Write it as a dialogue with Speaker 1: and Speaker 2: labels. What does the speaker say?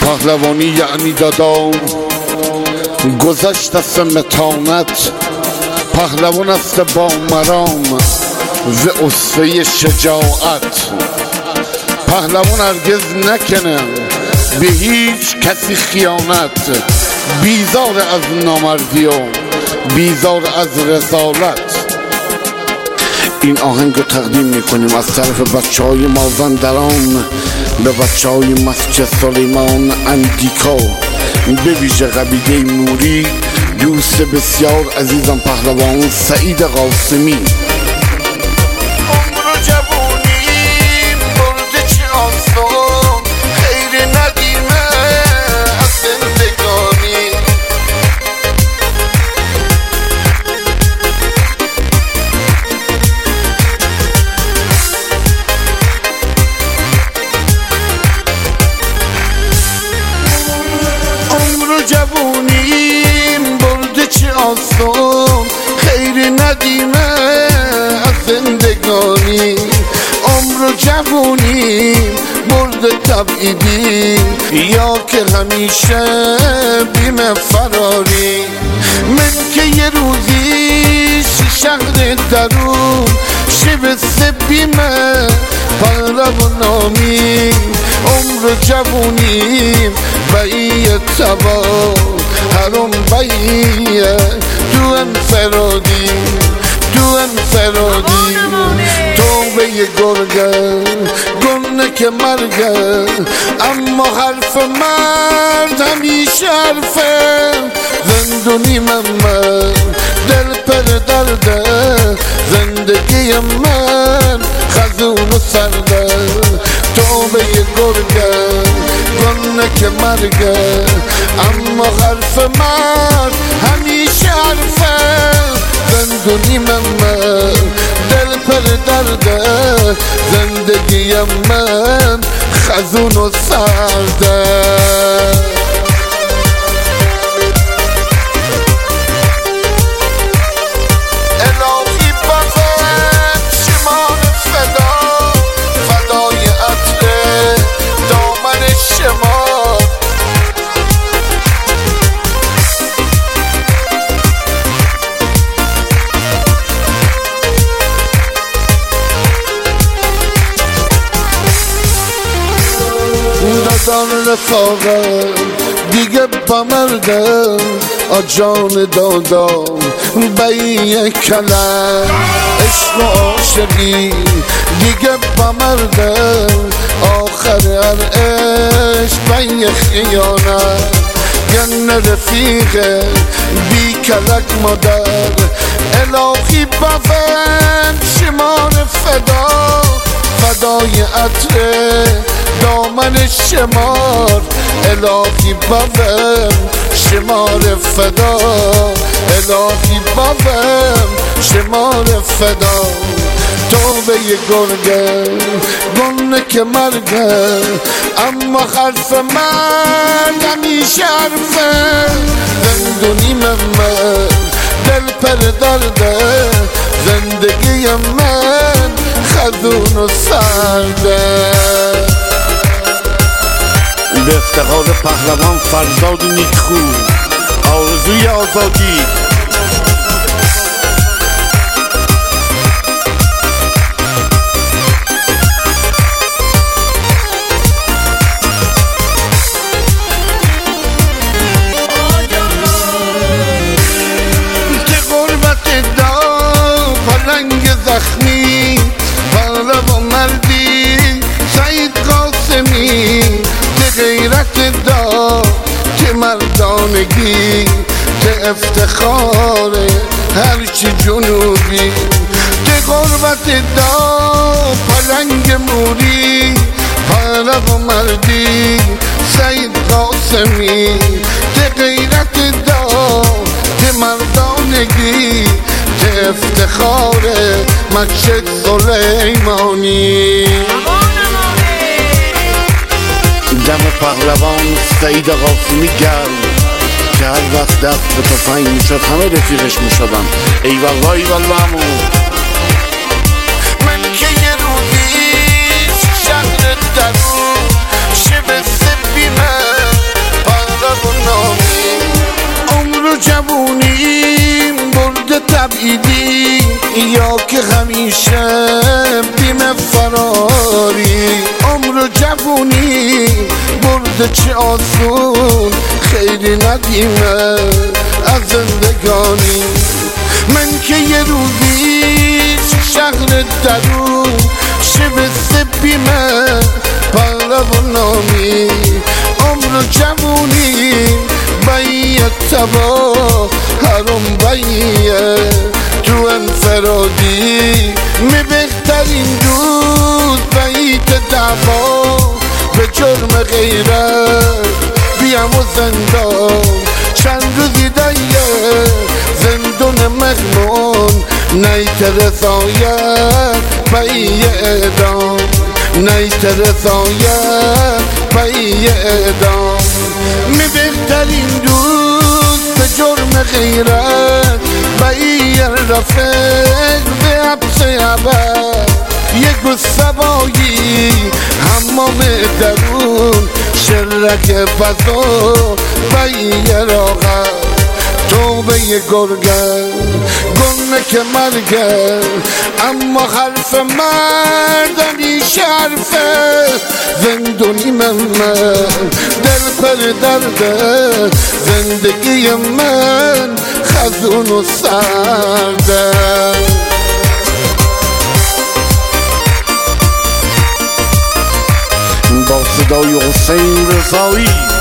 Speaker 1: پهلوانی یعنی دادام گذشت است متانت، پهلوان است با مرام ز اسوه شجاعت. پهلوان هرگز نکنه به هیچ کسی خیانت، بیزار از نامردی و بیزار از رسالت. این آهنگ رو تقدیم میکنیم از طرف بچه های مازندران به بچه های مسجد سلیمان اندیکا، به ویژه قبیله موری، دوست بسیار عزیزم پهلوان سعید قاسمی.
Speaker 2: عمر و جوونیم برده چه آسان، خیر ندیمه از زندگانی. عمر و جوونیم برده چه آسان، خیر ندیمه از زندگانی. عمر و جوونیم برده تبعیدی یا که همیشه بیم فراری. من که یه روزی شهر درون شب سبیمه پهلوان نامی. عمر و جوونیم بایه تبا هرم بایه تو انفرادی، تو انفرادی. تو به یه گرگه گنه که مرگه، اما حرف مرد همیشه حرفه. زندونی من دل پر درده، زندگی من خزون و سرده. تو به یه گرگه گنه که مرگه، اما حرف مرد همیشه حرفه. زندونی من دل پر درده، زندگی من خزون و سرده. دادان رفاقم دیگه بمردم، آجان دادم بایی کلم. عشق و عاشقی دیگه بمردم، آخر هر عشق بایی خیانت. گن رفیق بی کلک مادر، الهی بفن شمار فدا. فدای عطر دامن شمار، الهی بفن شمار فدا. الهی بفن شمار فدا. تو به یه گرگه گنه که مرگه، اما حرف من همیشه حرفه. زندونی من دل پر درده، زندگی من خزون و سرده.
Speaker 1: به افتخار پهلوان فرزاد نیکخو، آرزوی آزادی.
Speaker 2: زخمی پهلوان مردی سعید قاسمی، که غیرت دا که مردانگی، که افتخار هرچی جنوبی. که غربت دا پلنگ موری پهلوان مردی سعید قاسمی، که غیرت دا که مردانگی، که افتخار مسجد سلیمانی.
Speaker 1: دم پهلوان سعید قاسمی گرم، که هر وقت دست به تفنگ میشد همه رفیقش میشدن. ای والله ای والله عمو.
Speaker 2: من که یه روزی شهر درون شب سبیمه خریدی یا که همیشه بیم فراری عمر و جوونی برده چه آسون خیلی ندیمه از زندگانی من که یه روزی شهر درون شبه بیمه پهلوانانی عمر و جوونی بیت تبا حرم بیه تو انفرادی می بهترین روز بیت دعوا به جرم غیرت بیام و زندان چند روزی دیگه زندون مغمون نیت رسایت بیه اعدام نیت رسایت بیه اعدام می بهترین روز به جرم غیرت بیه رفت به حبس ابد یک روز سوایی حمام درون شرک فضا بیه راغب توبه گرگه گنه که مرگه اما حرف مردمی شرفه زندونی من دل پر درده زندگی من خزون و سرده
Speaker 1: با صدای حسین رضایی